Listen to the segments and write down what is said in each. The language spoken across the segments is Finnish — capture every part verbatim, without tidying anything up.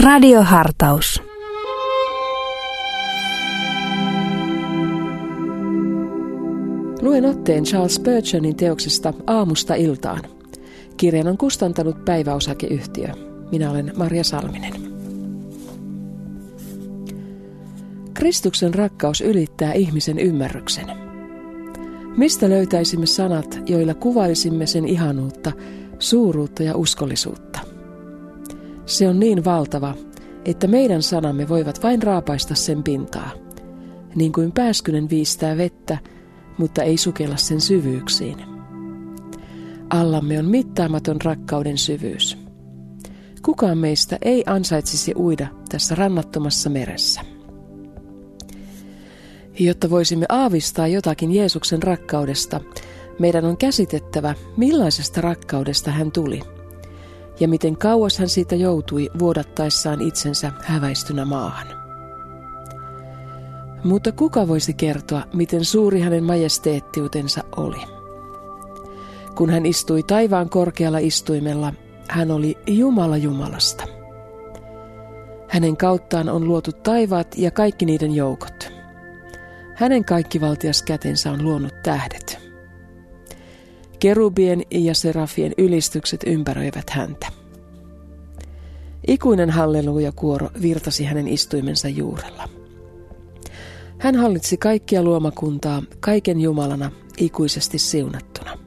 Radiohartaus. Luen otteen Charles Spurgeonin teoksesta Aamusta iltaan. Kirjan on kustantanut Päiväosakeyhtiö. Minä olen Marja Salminen. Kristuksen rakkaus ylittää ihmisen ymmärryksen. Mistä löytäisimme sanat, joilla kuvailisimme sen ihanuutta, suuruutta ja uskollisuutta? Se on niin valtava, että meidän sanamme voivat vain raapaista sen pintaa, niin kuin pääskynen viistää vettä, mutta ei sukella sen syvyyksiin. Allamme on mittaamaton rakkauden syvyys. Kukaan meistä ei ansaitsisi uida tässä rannattomassa meressä. Jotta voisimme aavistaa jotakin Jeesuksen rakkaudesta, meidän on käsitettävä, millaisesta rakkaudesta hän tuli, ja miten kauas hän siitä joutui vuodattaessaan itsensä häväistynä maahan. Mutta kuka voisi kertoa, miten suuri hänen majesteettiutensa oli? Kun hän istui taivaan korkealla istuimella, hän oli Jumala Jumalasta. Hänen kauttaan on luotu taivaat ja kaikki niiden joukot. Hänen kaikkivaltias kätensä on luonut tähdet. Kerubien ja serafien ylistykset ympäröivät häntä. Ikuinen halleluja-kuoro virtasi hänen istuimensa juurella. Hän hallitsi kaikkia luomakuntaa kaiken Jumalana ikuisesti siunattuna.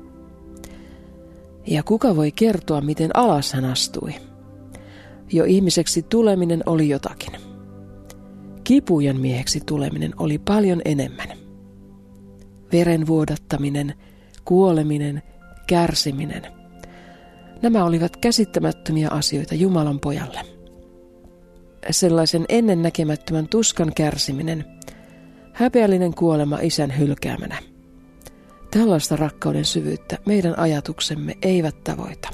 Ja kuka voi kertoa, miten alas hän astui? Jo ihmiseksi tuleminen oli jotakin. Kipujen mieheksi tuleminen oli paljon enemmän. Veren vuodattaminen, kuoleminen, kärsiminen. Nämä olivat käsittämättömiä asioita Jumalan pojalle. Sellaisen ennennäkemättömän tuskan kärsiminen, häpeällinen kuolema isän hylkäämänä. Tällaista rakkauden syvyyttä meidän ajatuksemme eivät tavoita.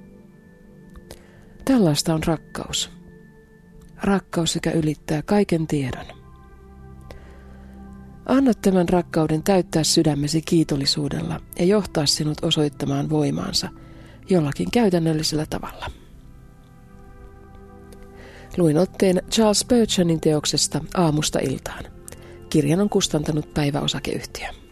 Tällaista on rakkaus. Rakkaus, joka ylittää kaiken tiedon. Anna tämän rakkauden täyttää sydämesi kiitollisuudella ja johtaa sinut osoittamaan voimaansa jollakin käytännöllisellä tavalla. Luin otteen Charles Spurgeonin teoksesta Aamusta iltaan. Kirjan on kustantanut Päiväosakeyhtiö.